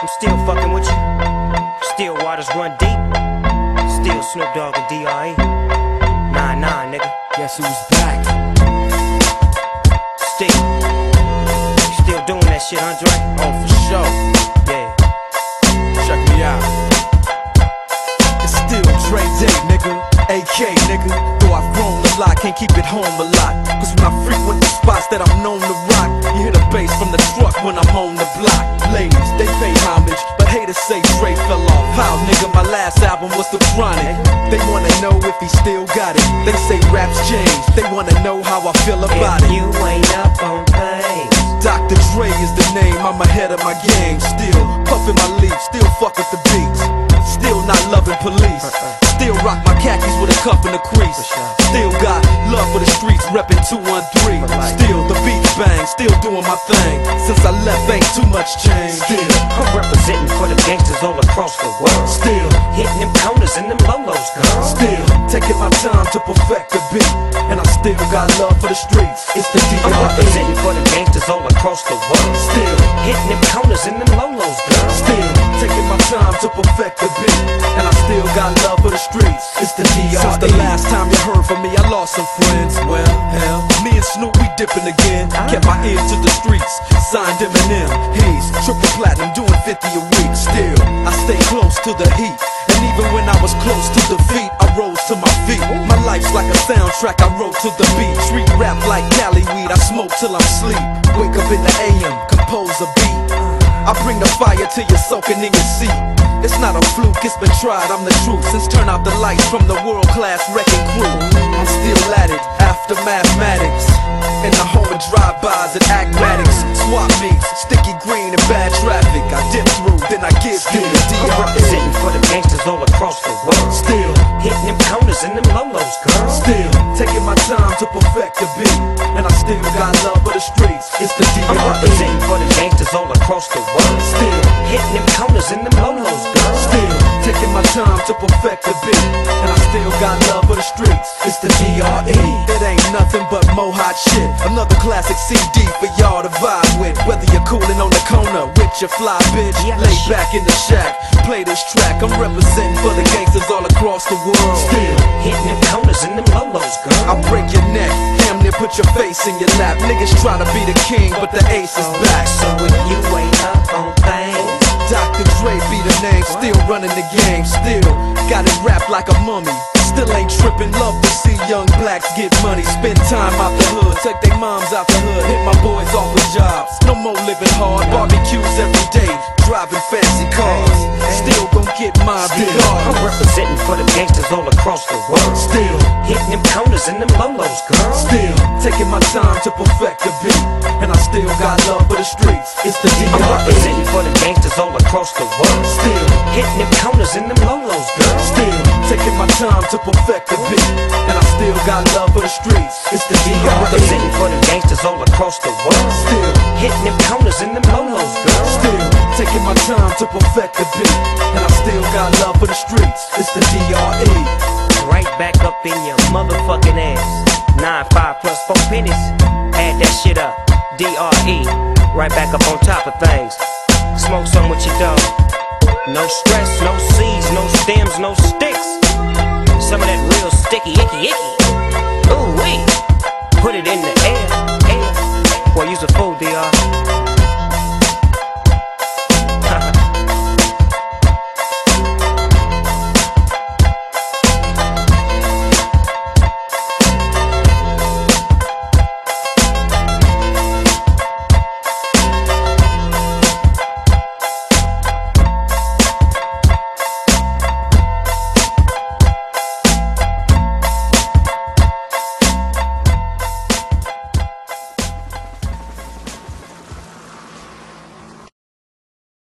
I'm still fucking with you. Still waters run deep. Still Snoop Dogg and D.R.E. 9-9, nigga. Guess who's back? Still doing that shit, Andre? Oh, for sure. Yeah. Check me out. It's still Dre Day, nigga. AK, nigga. Though I've grown a lot, can't keep it home a lot. Cause when I frequent the spots that I'm known to rock, you hear the bass from the truck when I'm on the block. Ladies, they pay homage, but haters say Dre fell off. How, nigga, my last album was The Chronic. They wanna know if he still got it. They say raps changed, they wanna know how I feel about it. If you ain't up on things, Dr. Dre is the name, I'm ahead of my game. Still puffin' my leaf, still fuck with the beats. Still not loving police. Still rock my khakis with a cuff and a crease. Still got love for the streets, reppin' 213. Still the beats bang, still doing my thing. Since I left ain't too much change. Still I'm representing for the gangsters all across the world. Still hitting them corners and them lolos, girl. Still taking my time to perfect the beat. And I still got love for the streets. It's the I'm D.R.E. representing for the gangsters all across the world. Still hitting them corners and them lolos, girl. Still taking my time to perfect the beat. And I still got love for the streets. It's the D.R.E. Since the last time you heard from me, I lost some friends. Well, hell, me and Snoop, we dipping again. Kept my ear to the streets, signed Eminem. He's triple platinum, doing 50 a week. Still, I stay close to the heat. And even when I was close to defeat, I rose to my feet. My life's like a soundtrack, I wrote to the beat. Street rap like Cali weed, I smoke till I'm sleep. Wake up in the AM, compose a beat. I bring the fire till you're soaking in your seat. It's not a fluke, it's been tried, I'm the truth. Since turn out the lights from the world-class wrecking crew, I'm still at it, after mathematics. In the home of drive-bys and acmatics, swap meets, sticky green and bad traffic. I dip through, then I give you the I'm D.R.E. representing for the gangsters all across the world. Still hitting them corners and them lolos, girl. Still taking my time to perfect the beat. And I still got love for the streets. It's the I'm D.R.E. representing for the gangsters all across the world. Still hitting them corners and them lolos, girl. Still taking my time to perfect the beat. And I still got love for the streets. It's the D.R.E. It ain't nothing but mo hot shit. Another classic CD for y'all to vibe with. Whether you're coolin' on the corner with your fly bitch, lay back in the shack, play this track. I'm representing for the gangsters all across the world. Still hitting them corners and them lolos, girl. I'll break your neck, damn near put your face in your lap. Niggas try to be the king, but the ace is back. So if you ain't up on things, Dr. Dre be the name, still running the game. Still got it wrapped like a mummy. Still ain't trippin', love to see young blacks get money. Spend time out the hood, take their moms out the hood. Hit my boys off with jobs, no more living hard. Barbecues every day, driving fancy cars. Still gon' get mine I'm regardless. representing for the gangsters all across the world. Still hitting them corners and them lolos, girl. Still taking my time to perfect the beat. And I still got love for the streets. It's the I'm D.R.E. representing for the gangsters all across the world. Still hitting them corners and them lolos, girl. Still taking my time to perfect the beat. And I still got love for the streets. It's the I'm D.R.E. representing for the gangsters all across the world. Still hitting them corners and them lolos, girl. Still taking my time to perfect the beat. And I still got love for the streets. It's the D.R.E. Right back up in your motherfucking ass. 9-5 plus 4 pennies. Add that shit up. D.R.E. Right back up on top of things. Smoke some with your dog. No stress, no seeds, no stems, no sticks. Some of that real sticky, icky. Ooh wee. Put it in the air. Boy, you's a fool, D.R.